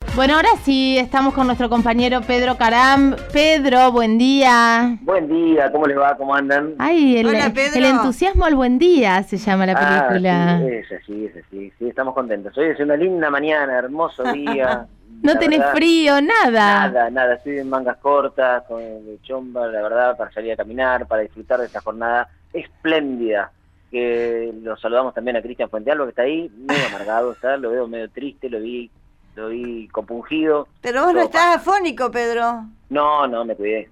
Bueno, ahora sí estamos con nuestro compañero Pedro Caram. Pedro, buen día. Buen día, ¿cómo les va? ¿Cómo andan? Ay, Hola, Pedro. el entusiasmo al buen día se llama la Sí, película. sí, estamos contentos. Hoy es una linda mañana, hermoso día. No La tenés verdad, frío, nada. nada, estoy en mangas cortas, con de chomba, la verdad, para salir a caminar, para disfrutar de esta jornada espléndida. Que lo saludamos también a Cristian Fuentealba, que está ahí, medio amargado, lo veo medio triste, lo vi compungido. Pero vos no Todo estás pasa. afónico, Pedro. No, me cuidé.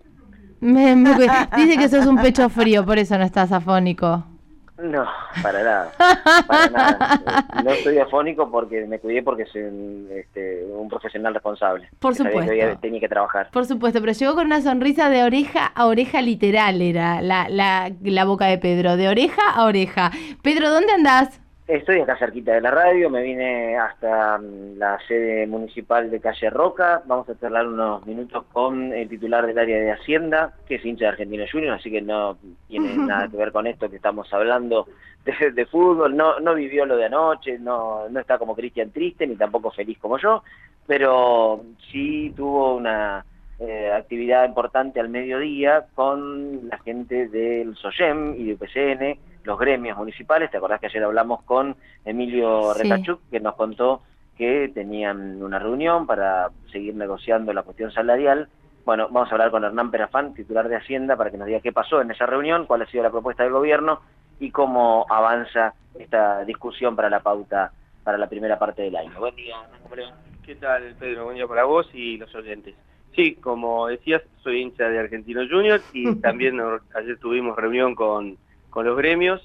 Dice que sos un pecho frío, por eso no estás afónico. No, para nada, para nada. No estoy afónico porque me cuidé porque soy un profesional responsable. Por Que sabía que hoy supuesto. tenía que trabajar. Por supuesto, pero llegó con una sonrisa de oreja a oreja literal, era la boca de Pedro, de oreja a oreja. Pedro, ¿dónde andás? Estoy acá cerquita de la radio, me vine hasta la sede municipal de Calle Roca. Vamos a charlar unos minutos con el titular del área de Hacienda, que es hincha de Argentinos Juniors, así que no tiene nada que ver con esto que estamos hablando de fútbol. No vivió lo de anoche, no está como Cristian triste, ni tampoco feliz como yo, pero sí tuvo una actividad importante al mediodía con la gente del SOYEM y de UPCN, los gremios municipales. ¿Te acordás que ayer hablamos con Emilio Sí. Retachuk, que nos contó que tenían una reunión para seguir negociando la cuestión salarial? Bueno, vamos a hablar con Hernán Perafán, titular de Hacienda, para que nos diga qué pasó en esa reunión, cuál ha sido la propuesta del gobierno y cómo avanza esta discusión para la pauta para la primera parte del año. Buen día, Hernán, ¿cómo le va? ¿Qué tal, Pedro? Buen día para vos y los oyentes. Sí, como decías, soy hincha de Argentinos Juniors y también ayer tuvimos reunión con los gremios.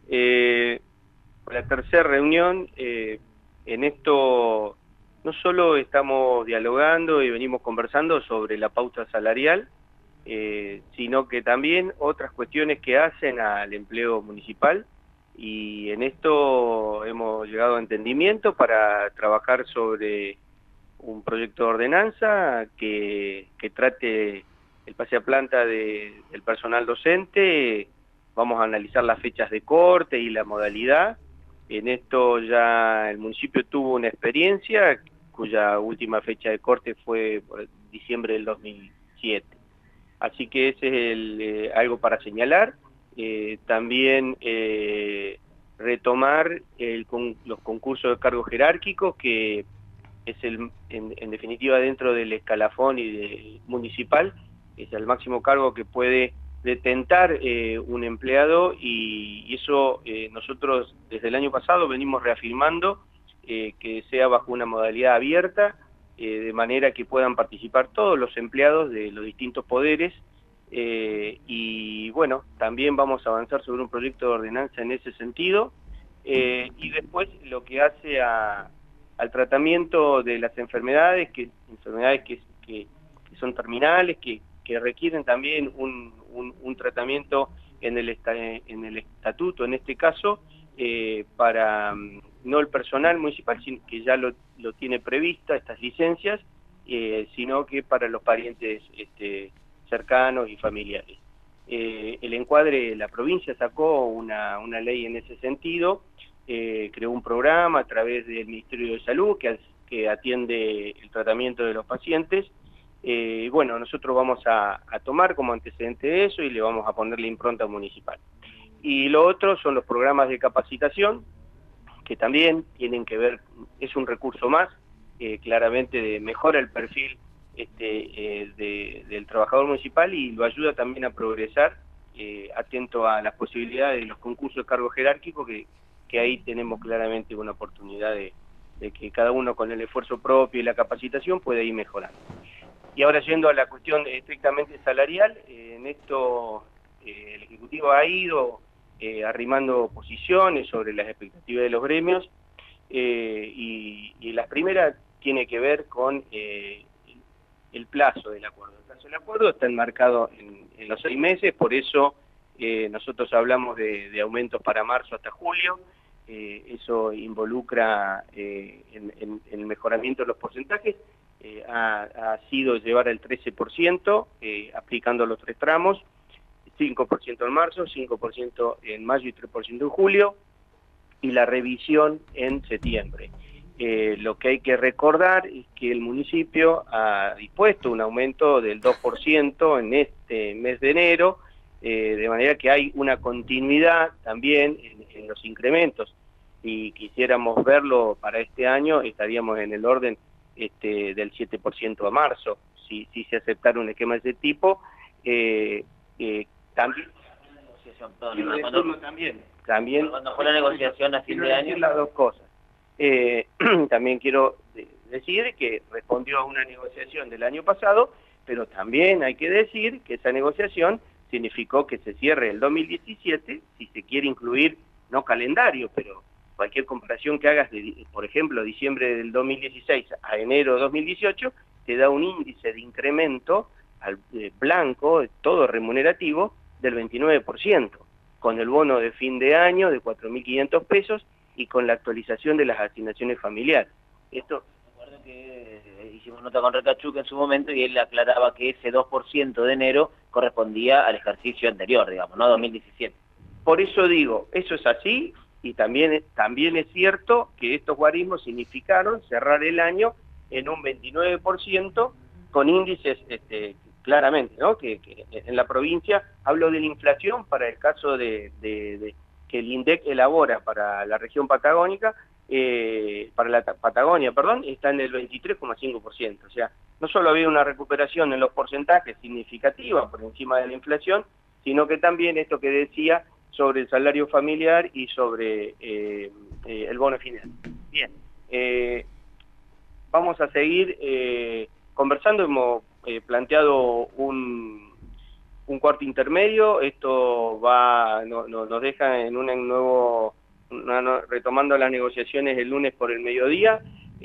La tercera reunión, en esto no solo estamos dialogando y venimos conversando sobre la pauta salarial, sino que también otras cuestiones que hacen al empleo municipal, y en esto hemos llegado a entendimiento para trabajar sobre un proyecto de ordenanza que trate el pase a planta del personal docente. Vamos a analizar las fechas de corte y la modalidad. En esto ya el municipio tuvo una experiencia cuya última fecha de corte fue por diciembre del 2007. Así que ese es algo para señalar. También retomar los concursos de cargos jerárquicos, que es en definitiva dentro del escalafón municipal, es el máximo cargo que puede detentar un empleado, y eso nosotros desde el año pasado venimos reafirmando que sea bajo una modalidad abierta, de manera que puedan participar todos los empleados de los distintos poderes. Y bueno, también vamos a avanzar sobre un proyecto de ordenanza en ese sentido, y después lo que hace al tratamiento de las enfermedades que son terminales, que requieren también un tratamiento en el estatuto, en este caso, para no el personal municipal, que ya lo tiene prevista estas licencias, sino que para los parientes cercanos y familiares. El encuadre, la provincia sacó una ley en ese sentido, creó un programa a través del Ministerio de Salud que atiende el tratamiento de los pacientes. Bueno, nosotros vamos a tomar como antecedente de eso y le vamos a poner la impronta municipal. Y lo otro son los programas de capacitación, que también tienen que ver, es un recurso más, claramente mejora el perfil del trabajador municipal y lo ayuda también a progresar, atento a las posibilidades de los concursos de cargo jerárquico, que ahí tenemos claramente una oportunidad de que cada uno con el esfuerzo propio y la capacitación puede ir mejorando. Y ahora yendo a la cuestión estrictamente salarial, en esto el Ejecutivo ha ido arrimando posiciones sobre las expectativas de los gremios, y la primera tiene que ver con el plazo del acuerdo. El plazo del acuerdo está enmarcado en los 6 meses, por eso nosotros hablamos de aumentos para marzo hasta julio. Eso involucra en el mejoramiento de los porcentajes. Ha sido llevar el 13%, aplicando los 3 tramos, 5% en marzo, 5% en mayo y 3% en julio, y la revisión en septiembre. Lo que hay que recordar es que el municipio ha dispuesto un aumento del 2% en este mes de enero, de manera que hay una continuidad también en los incrementos. Si quisiéramos verlo para este año, estaríamos en el orden del 7% a marzo, si se aceptara un esquema de ese tipo. También, también cuando fue la negociación a fin de año, las dos cosas. También quiero decir que respondió a una negociación del año pasado, pero también hay que decir que esa negociación significó que se cierre el 2017, si se quiere incluir, no calendario, pero cualquier comparación que hagas, por ejemplo, diciembre del 2016 a enero de 2018, te da un índice de incremento blanco, todo remunerativo, del 29%, con el bono de fin de año de 4.500 pesos y con la actualización de las asignaciones familiares. Esto, recuerdo que hicimos nota con Recachuca en su momento y él aclaraba que ese 2% de enero correspondía al ejercicio anterior, digamos, no 2017. Por eso digo, eso es así, y también es cierto que estos guarismos significaron cerrar el año en un 29% con índices claramente, ¿no? Que en la provincia, hablo de la inflación para el caso de que el INDEC elabora para la región patagónica, para la Patagonia, perdón, está en el 23,5%. O sea, no solo había una recuperación en los porcentajes significativa por encima de la inflación, sino que también esto que decía sobre el salario familiar y sobre el bono final. Bien, vamos a seguir conversando. Hemos planteado un cuarto intermedio. Esto nos deja en un nuevo, retomando las negociaciones el lunes por el mediodía,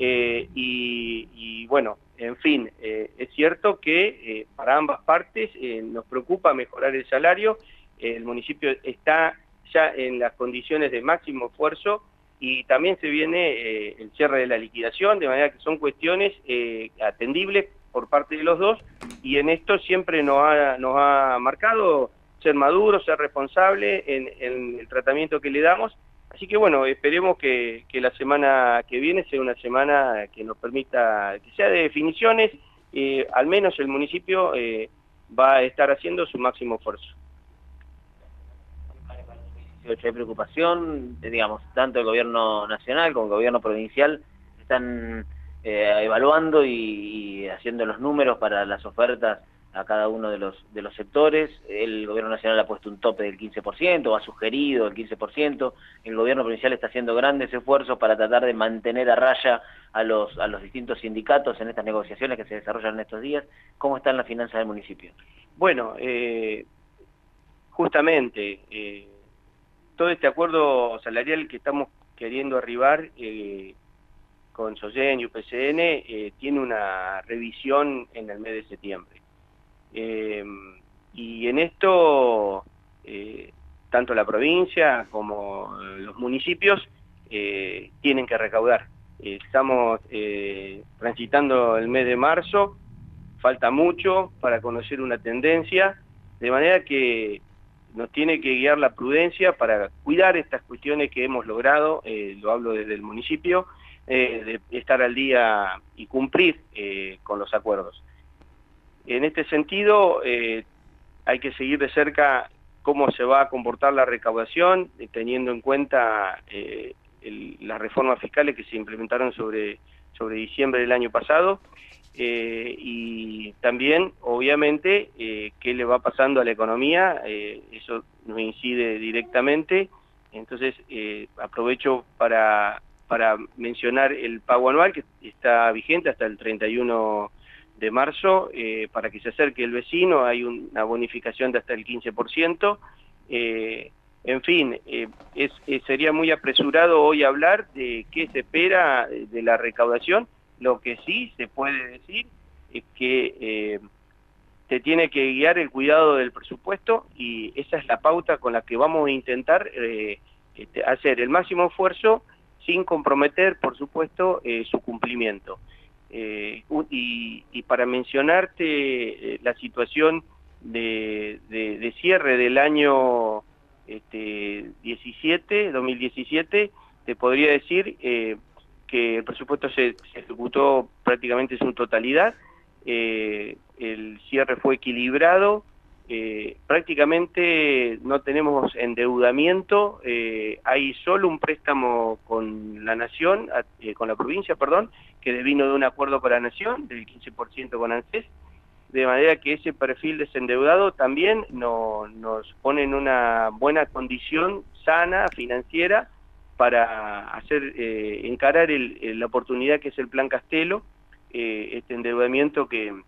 y bueno, en fin, es cierto que para ambas partes nos preocupa mejorar el salario. El municipio está ya en las condiciones de máximo esfuerzo y también se viene el cierre de la liquidación, de manera que son cuestiones atendibles por parte de los dos, y en esto siempre nos ha marcado ser maduro, ser responsable en el tratamiento que le damos. Así que bueno, esperemos que la semana que viene sea una semana que nos permita, que sea de definiciones, al menos el municipio va a estar haciendo su máximo esfuerzo. Hay preocupación, digamos, tanto el gobierno nacional como el gobierno provincial están evaluando y haciendo los números para las ofertas a cada uno de los sectores. El gobierno nacional ha puesto un tope del 15%, ha sugerido el 15%, el gobierno provincial está haciendo grandes esfuerzos para tratar de mantener a raya a los distintos sindicatos en estas negociaciones que se desarrollan en estos días. ¿Cómo están las finanzas del municipio? Bueno, justamente, todo este acuerdo salarial que estamos queriendo arribar con SOYEN y UPCN tiene una revisión en el mes de septiembre. Y en esto, tanto la provincia como los municipios tienen que recaudar. Estamos transitando el mes de marzo, falta mucho para conocer una tendencia, de manera que nos tiene que guiar la prudencia para cuidar estas cuestiones que hemos logrado, lo hablo desde el municipio, de estar al día y cumplir con los acuerdos. En este sentido, hay que seguir de cerca cómo se va a comportar la recaudación, teniendo en cuenta las reformas fiscales que se implementaron sobre diciembre del año pasado, y también, obviamente, qué le va pasando a la economía. Eso nos incide directamente. Entonces, aprovecho para mencionar el pago anual que está vigente hasta el 31 de marzo, para que se acerque el vecino. Hay una bonificación de hasta el 15%. En fin, sería muy apresurado hoy hablar de qué se espera de la recaudación. Lo que sí se puede decir es que te tiene que guiar el cuidado del presupuesto, y esa es la pauta con la que vamos a intentar hacer el máximo esfuerzo sin comprometer, por supuesto, su cumplimiento. Y para mencionarte la situación de cierre del año 2017, te podría decir que que el presupuesto se ejecutó prácticamente en su totalidad, el cierre fue equilibrado, prácticamente no tenemos endeudamiento, hay solo un préstamo con la nación, con la provincia, perdón, que vino de un acuerdo con la nación, del 15% con ANSES, de manera que ese perfil desendeudado también nos pone en una buena condición sana, financiera, para encarar la oportunidad que es el Plan Castelo, este endeudamiento que